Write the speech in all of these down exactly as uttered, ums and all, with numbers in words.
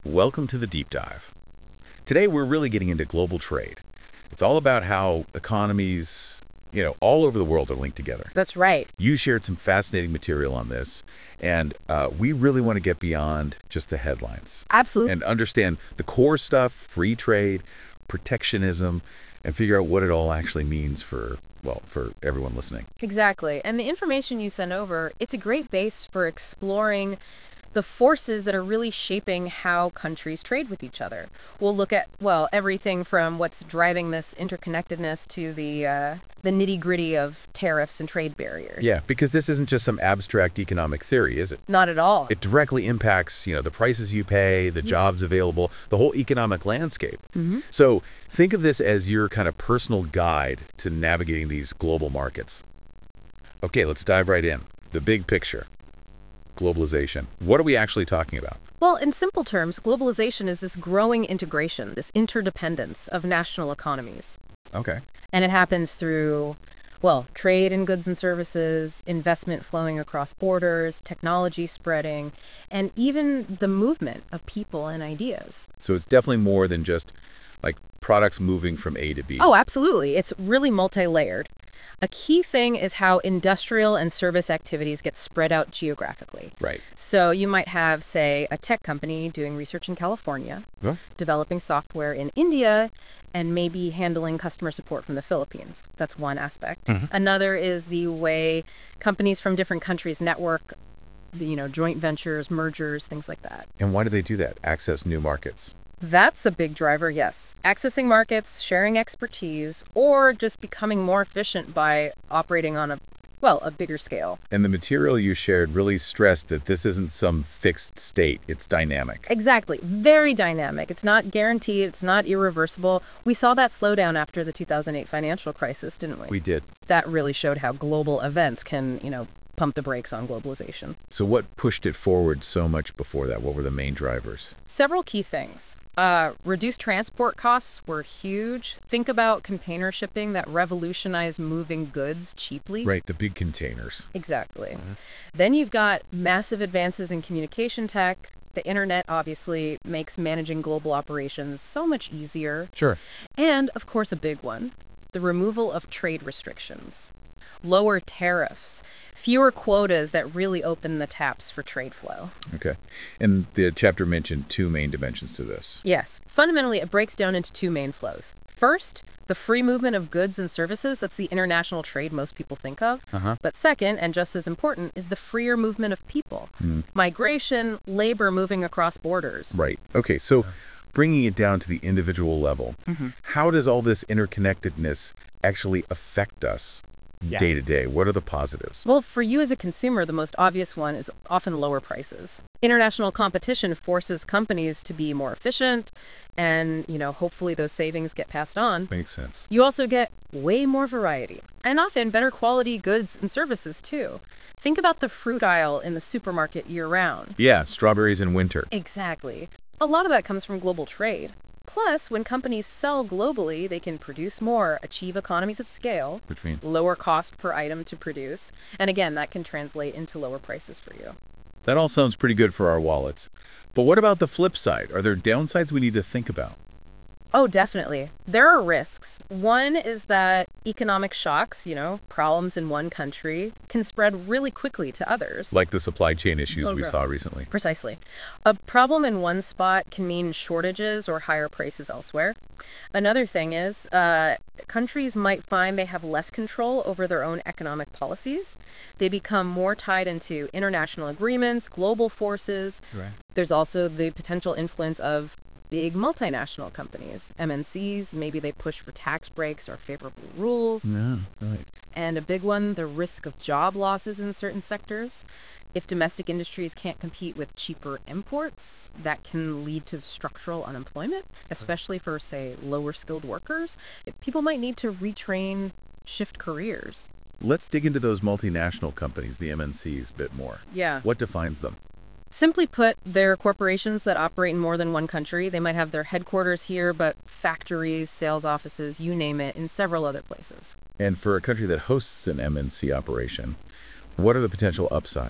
Welcome to the Deep Dive. Today we're really getting into global trade. It's all about how economies, you know, all over the world are linked together. That's right. You shared some fascinating material on this, and uh, we really want to get beyond just the headlines Absolutely. and understand the core stuff, free trade, protectionism, and figure out what it all actually means for, well, for everyone listening. Exactly. And the information you send over, it's a great base for exploring the forces that are really shaping how countries trade with each other. We'll look at, well, everything from what's driving this interconnectedness to the uh, the nitty-gritty of tariffs and trade barriers. Yeah, because this isn't just some abstract economic theory, is it? Not at all. It directly impacts, you know, the prices you pay, the jobs available, the whole economic landscape. Mm-hmm. So think of this as your kind of personal guide to navigating these global markets. Okay, let's dive right in. The big picture. Globalization. What are we actually talking about? Well, in simple terms, globalization is this growing integration, this interdependence of national economies. Okay. And it happens through, well, trade in goods and services, investment flowing across borders, technology spreading, and even the movement of people and ideas. So it's definitely more than just like products moving from A to B. Oh, absolutely. It's really multi-layered. A key thing is how industrial and service activities get spread out geographically. Right. So you might have, say, a tech company doing research in California, Huh? developing software in India, and maybe handling customer support from the Philippines. That's one aspect. Mhm. Another is the way companies from different countries network, you know, joint ventures, mergers, things like that. And why do they do that? Access new markets. That's a big driver, yes. Accessing markets, sharing expertise, or just becoming more efficient by operating on a, well, a bigger scale. And the material you shared really stressed that this isn't some fixed state, it's dynamic. Exactly. Very dynamic. It's not guaranteed. It's not irreversible. We saw that slowdown after the two thousand eight financial crisis, didn't we? We did. That really showed how global events can, you know, pump the brakes on globalization. So what pushed it forward so much before that? What were the main drivers? Several key things. Uh, reduced transport costs were huge. Think about container shipping that revolutionized moving goods cheaply. Right, the big containers. Exactly. Then you've got massive advances in communication tech. The internet obviously makes managing global operations so much easier. Sure. And, of course, a big one, the removal of trade restrictions, lower tariffs, fewer quotas that really open the taps for trade flow. Okay. And the chapter mentioned two main dimensions to this. Yes, fundamentally, it breaks down into two main flows. First, the free movement of goods and services. That's the international trade most people think of. Uh-huh. But second, and just as important, is the freer movement of people. Mm. Migration, labor moving across borders. Right. Okay, so bringing it down to the individual level, Mm-hmm. how does all this interconnectedness actually affect us Yeah. day to day? What are the positives? Well, for you as a consumer, the most obvious one is often lower prices. International competition forces companies to be more efficient, and, you know, hopefully those savings get passed on. Makes sense. You also get way more variety, and often better quality goods and services, too. Think about the fruit aisle in the supermarket year-round. Yeah, strawberries in winter. Exactly. A lot of that comes from global trade. Plus, when companies sell globally, they can produce more, achieve economies of scale, Which means lower cost per item to produce, and again, that can translate into lower prices for you. that all sounds pretty good for our wallets. But what about the flip side? Are there downsides we need to think about? Oh, definitely. There are risks. One is that economic shocks, you know, problems in one country, can spread really quickly to others. Like the supply chain issues Oh, we right. saw recently. Precisely. A problem in one spot can mean shortages or higher prices elsewhere. Another thing is, uh, countries might find they have less control over their own economic policies. They become more tied into international agreements, global forces. Right. There's also the potential influence of big multinational companies, M N Cs. Maybe they push for tax breaks or favorable rules. Yeah, right. And a big one, the risk of job losses in certain sectors. If domestic industries can't compete with cheaper imports, that can lead to structural unemployment, especially for, say, lower skilled workers. People might need to retrain, shift careers. Let's dig into those multinational companies, the M N Cs, a bit more. Yeah. What defines them? Simply put, they're corporations that operate in more than one country. They might have their headquarters here, but factories, sales offices, you name it, in several other places. And for a country that hosts an M N C operation, what are the potential upsides?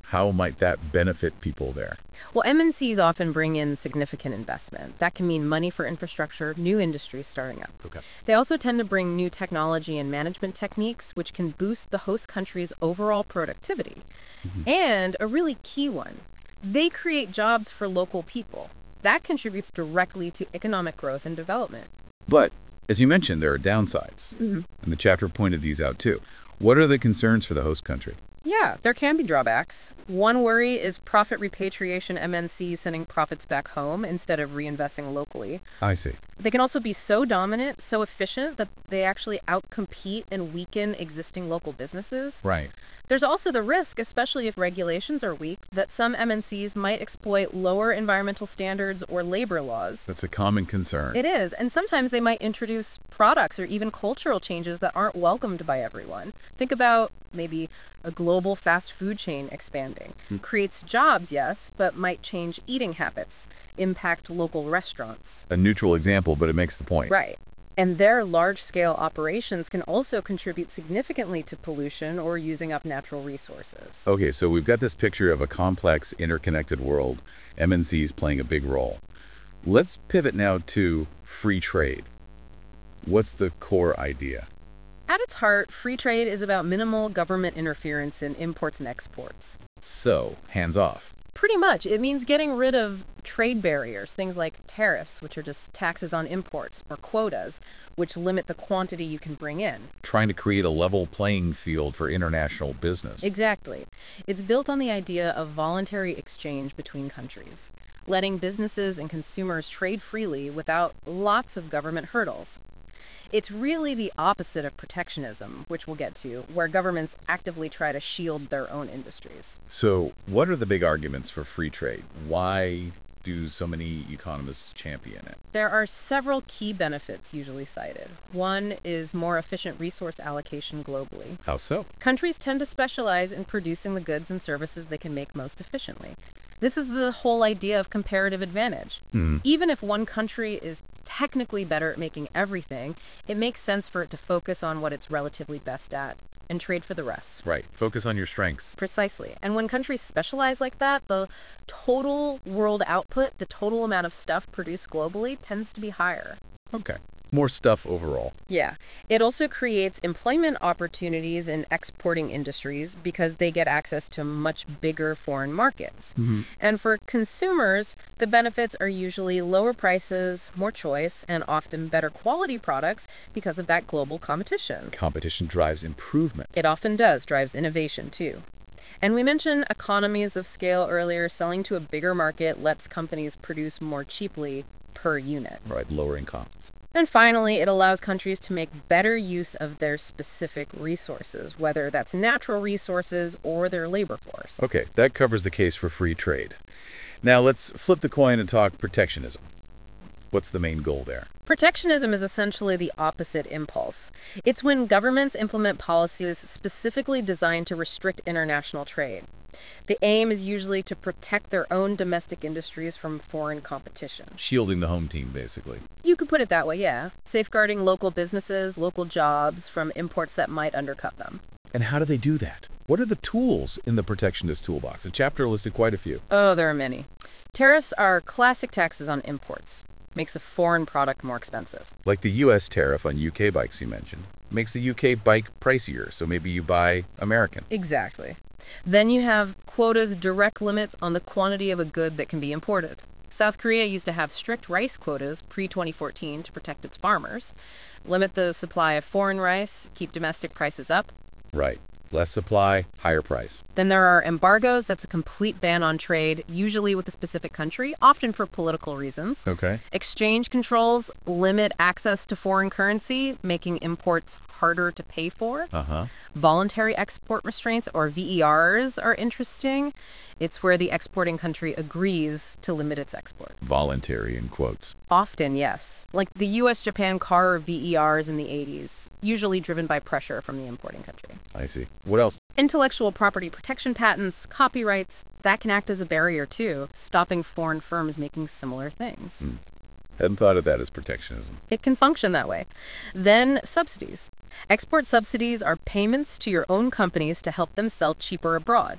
How might that benefit people there? Well, M N Cs often bring in significant investment. That can mean money for infrastructure, new industries starting up. Okay. They also tend to bring new technology and management techniques, which can boost the host country's overall productivity. Mhm. And a really key one, they create jobs for local people. That contributes directly to economic growth and development. But, as you mentioned, there are downsides. Mhm. And the chapter pointed these out too. What are the concerns for the host country? Yeah, there can be drawbacks. One worry is profit repatriation M N Cs sending profits back home instead of reinvesting locally. I see. They can also be so dominant, so efficient, that they actually outcompete and weaken existing local businesses. Right. There's also the risk, especially if regulations are weak, that some M N Cs might exploit lower environmental standards or labor laws. That's a common concern. It is, and sometimes they might introduce products or even cultural changes that aren't welcomed by everyone. Think about maybe a global fast food chain expanding. Hmm. Creates jobs, yes, but might change eating habits, impact local restaurants. A neutral example, but it makes the point. Right. And their large-scale operations can also contribute significantly to pollution or using up natural resources. Okay, so we've got this picture of a complex, interconnected world, M N Cs playing a big role. Let's pivot now to free trade. What's the core idea? At its heart, free trade is about minimal government interference in imports and exports. So, hands off. Pretty much. It means getting rid of trade barriers, things like tariffs, which are just taxes on imports, or quotas, which limit the quantity you can bring in. Trying to create a level playing field for international business. Exactly. It's built on the idea of voluntary exchange between countries, letting businesses and consumers trade freely without lots of government hurdles. It's really the opposite of protectionism, which we'll get to, where governments actively try to shield their own industries. So, what are the big arguments for free trade? Why do so many economists champion it? There are several key benefits usually cited. One is more efficient resource allocation globally. How so? Countries tend to specialize in producing the goods and services they can make most efficiently. This is the whole idea of comparative advantage. Hmm. Even if one country is technically better at making everything, it makes sense for it to focus on what it's relatively best at and trade for the rest. Right. Focus on your strengths. Precisely. And when countries specialize like that, the total world output, the total amount of stuff produced globally, tends to be higher. Okay. More stuff overall. Yeah. It also creates employment opportunities in exporting industries because they get access to much bigger foreign markets. Mm-hmm. And for consumers, the benefits are usually lower prices, more choice, and often better quality products because of that global competition. Competition drives improvement. It often does, drives innovation too. And we mentioned economies of scale earlier. Selling to a bigger market lets companies produce more cheaply per unit. Right. Lowering costs. And finally, it allows countries to make better use of their specific resources, whether that's natural resources or their labor force. Okay, that covers the case for free trade. Now let's flip the coin and talk protectionism. What's the main goal there? Protectionism is essentially the opposite impulse. It's when governments implement policies specifically designed to restrict international trade. The aim is usually to protect their own domestic industries from foreign competition. Shielding the home team, basically. You could put it that way, yeah. Safeguarding local businesses, local jobs from imports that might undercut them. And how do they do that? What are the tools in the protectionist toolbox? The chapter listed quite a few. Oh, there are many. Tariffs are classic taxes on imports. Makes a foreign product more expensive. Like the U S tariff on U K bikes you mentioned. Makes the U K bike pricier, so maybe you buy American. Exactly. Then you have quotas, direct limits on the quantity of a good that can be imported. South Korea used to have strict rice quotas pre twenty fourteen to protect its farmers, limit the supply of foreign rice, keep domestic prices up. Right. Less supply, higher price. Then there are embargoes. That's a complete ban on trade, usually with a specific country, often for political reasons. Okay. Exchange controls limit access to foreign currency, making imports harder to pay for. Uh-huh. Voluntary export restraints, or V E Rs, are interesting. It's where the exporting country agrees to limit its export. Voluntary, in quotes. Often, yes. Like the U S Japan car V E Rs in the eighties, usually driven by pressure from the importing country. I see. What else? Intellectual property protection patents, copyrights, that can act as a barrier too, stopping foreign firms making similar things. Hmm. Hadn't thought of that as protectionism. It can function that way. Then subsidies. Export subsidies are payments to your own companies to help them sell cheaper abroad.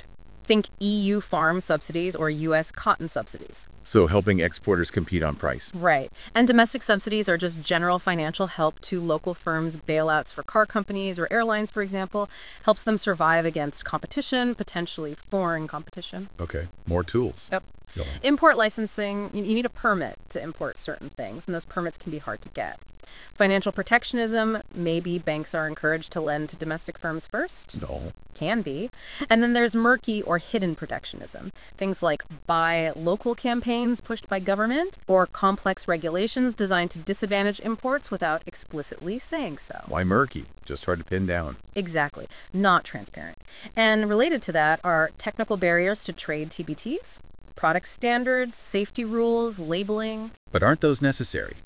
Think E U farm subsidies or U S cotton subsidies. So helping exporters compete on price. Right. And domestic subsidies are just general financial help to local firms, bailouts for car companies or airlines, for example, helps them survive against competition, potentially foreign competition. Okay, more tools. Yep. Go on. Import licensing, you you need a permit to import certain things, and those permits can be hard to get. Financial protectionism, maybe banks are encouraged to lend to domestic firms first. No. Can be. And then there's murky or hidden protectionism. Things like buy local campaigns pushed by government or complex regulations designed to disadvantage imports without explicitly saying so. Why murky? Just hard to pin down. Exactly. Not transparent. And related to that are technical barriers to trade T B Ts, product standards, safety rules, labeling. But aren't those necessary?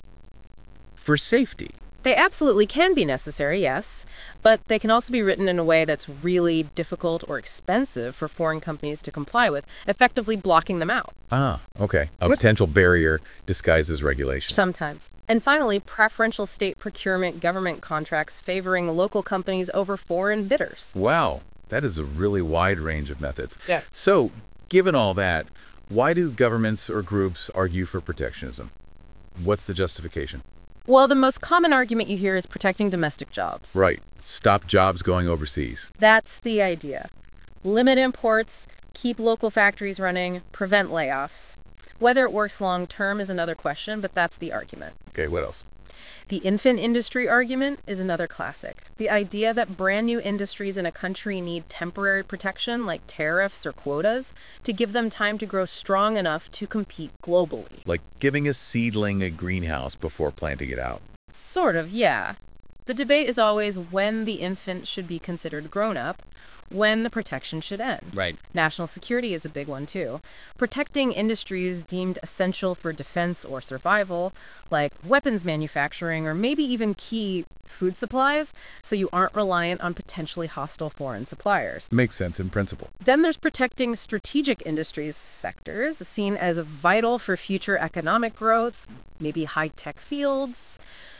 For safety. They absolutely can be necessary, yes, but they can also be written in a way that's really difficult or expensive for foreign companies to comply with, effectively blocking them out. Ah, okay. A What- potential barrier disguised as regulation. Sometimes. And finally, preferential state procurement government contracts favoring local companies over foreign bidders. Wow, that is a really wide range of methods. Yeah. So, given all that, why do governments or groups argue for protectionism? What's the justification? Well, the most common argument you hear is protecting domestic jobs. Right. Stop jobs going overseas. That's the idea. Limit imports, keep local factories running, prevent layoffs. Whether it works long term is another question, but that's the argument. Okay, what else? The infant industry argument is another classic. The idea that brand new industries in a country need temporary protection, like tariffs or quotas, to give them time to grow strong enough to compete globally. Like giving a seedling a greenhouse before planting it out. Sort of, yeah. The debate is always when the infant should be considered grown up, when the protection should end. Right. National security is a big one, too. Protecting industries deemed essential for defense or survival, like weapons manufacturing or maybe even key food supplies, so you aren't reliant on potentially hostile foreign suppliers. Makes sense in principle. Then there's protecting strategic industries sectors, seen as vital for future economic growth, maybe high-tech fields.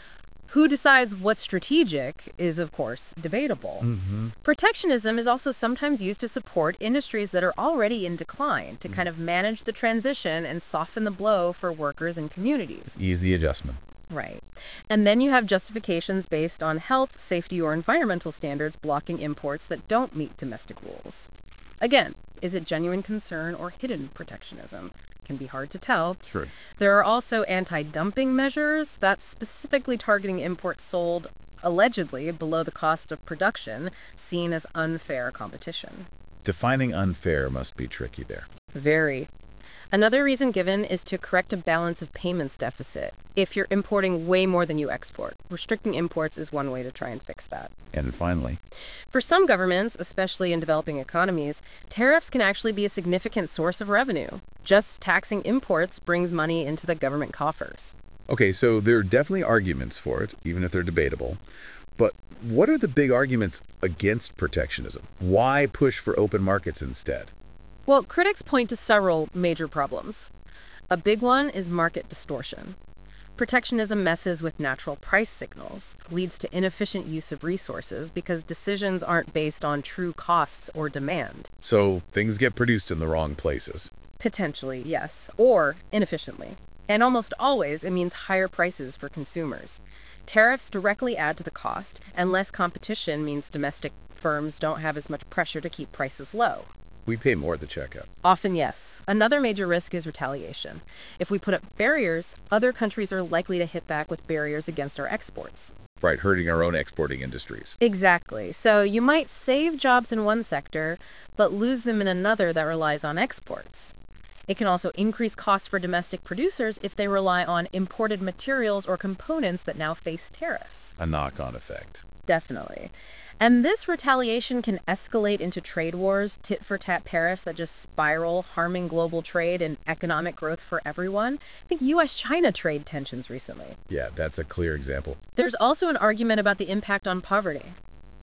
Who decides what's strategic is, of course, debatable. Mm-hmm. Protectionism is also sometimes used to support industries that are already in decline, to kind of manage the transition and soften the blow for workers and communities. Ease the adjustment. Right. And then you have justifications based on health, safety, or environmental standards blocking imports that don't meet domestic rules. Again, is it genuine concern or hidden protectionism? Can be hard to tell. Sure. There are also anti-dumping measures that's specifically targeting imports sold allegedly below the cost of production, seen as unfair competition. Defining unfair must be tricky there. Very. Another reason given is to correct a balance of payments deficit. If you're importing way more than you export, restricting imports is one way to try and fix that. And finally, For some governments, especially in developing economies, tariffs can actually be a significant source of revenue. Just taxing imports brings money into the government coffers. okay, so there are definitely arguments for it, even if they're debatable. But what are the big arguments against protectionism? Why push for open markets instead? Well, critics point to several major problems. A big one is market distortion. Protectionism messes with natural price signals, leads to inefficient use of resources because decisions aren't based on true costs or demand. So things get produced in the wrong places. Potentially, yes, or inefficiently. And almost always, it means higher prices for consumers. Tariffs directly add to the cost, and less competition means domestic firms don't have as much pressure to keep prices low. We pay more at the checkout. Often, yes. Another major risk is retaliation. If we put up barriers, other countries are likely to hit back with barriers against our exports. Right, hurting our own exporting industries. Exactly. So you might save jobs in one sector, but lose them in another that relies on exports. It can also increase costs for domestic producers if they rely on imported materials or components that now face tariffs. A knock-on effect. Definitely. And this retaliation can escalate into trade wars, tit-for-tat tariffs that just spiral, harming global trade and economic growth for everyone. Think U S China trade tensions recently. Yeah, that's a clear example. There's also an argument about the impact on poverty.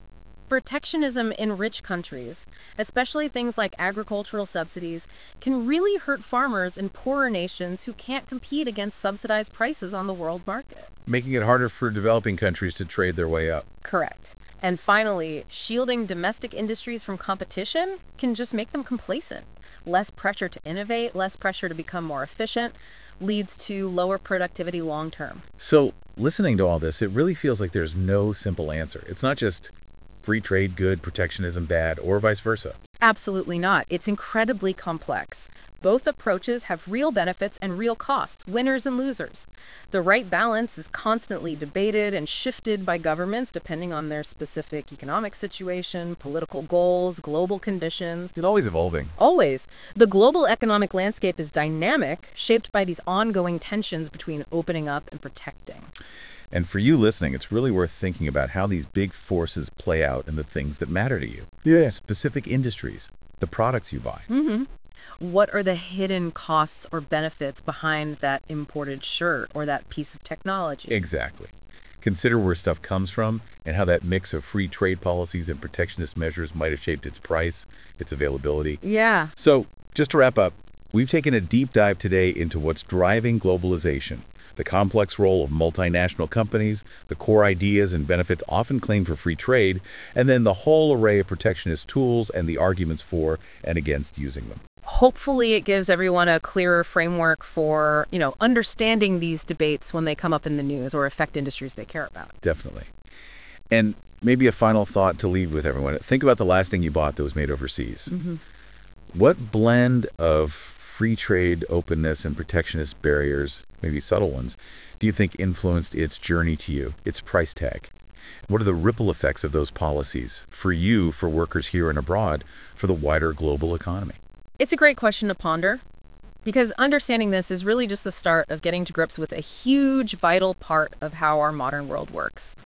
Protectionism in rich countries, especially things like agricultural subsidies, can really hurt farmers in poorer nations who can't compete against subsidized prices on the world market. Making it harder for developing countries to trade their way up. Correct. And finally, shielding domestic industries from competition can just make them complacent. Less pressure to innovate, less pressure to become more efficient, leads to lower productivity long term. So, listening to all this, it really feels like there's no simple answer. It's not just free trade good, protectionism bad, or vice versa. Absolutely not. It's incredibly complex. Both approaches have real benefits and real costs, winners and losers. The right balance is constantly debated and shifted by governments depending on their specific economic situation, political goals, global conditions. It's always evolving. Always. The global economic landscape is dynamic, shaped by these ongoing tensions between opening up and protecting. And for you listening, it's really worth thinking about how these big forces play out in the things that matter to you. Yeah. Specific industries, the products you buy. Mm-hmm. What are the hidden costs or benefits behind that imported shirt or that piece of technology? Exactly. Consider where stuff comes from and how that mix of free trade policies and protectionist measures might have shaped its price, its availability. Yeah. So, just to wrap up, we've taken a deep dive today into what's driving globalization, the complex role of multinational companies, the core ideas and benefits often claimed for free trade, and then the whole array of protectionist tools and the arguments for and against using them. Hopefully it gives everyone a clearer framework for, you know, understanding these debates when they come up in the news or affect industries they care about. Definitely. And maybe a final thought to leave with everyone. Think about the last thing you bought that was made overseas. Mm-hmm. What blend of free trade, openness, and protectionist barriers, maybe subtle ones, do you think influenced its journey to you, its price tag? What are the ripple effects of those policies for you, for workers here and abroad, for the wider global economy? It's a great question to ponder, because understanding this is really just the start of getting to grips with a huge, vital part of how our modern world works.